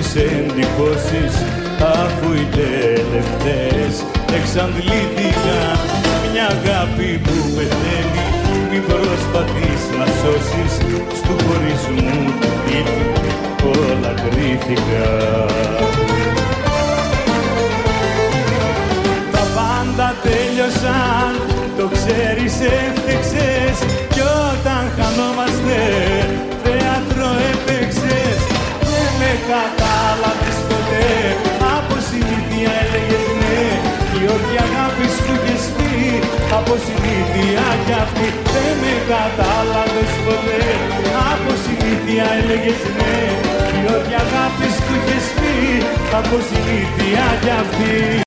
εντυπώσεις, αφού οι τελευταίες εξαντλήθηκαν. Μια αγάπη που πεθαίνει, μην προσπαθείς να σώσεις, στου χωρισμού του τύπου όλα κρύφηκαν. Τα πάντα τέλειωσαν, το ξέρεις, έφτεξες, κι όταν χανόμαστε θέατρο έπαιξες. Δεν με κατάλαβες ποτέ, από συνήθεια έλεγες ναι, η όρκια αγάπης που είχες πει, από συνήθεια κι αυτή. Δεν με κατάλαβες ποτέ, από συνήθεια έλεγες ναι, η όρκια αγάπης που είχες πει, από συνήθεια κι αυτή.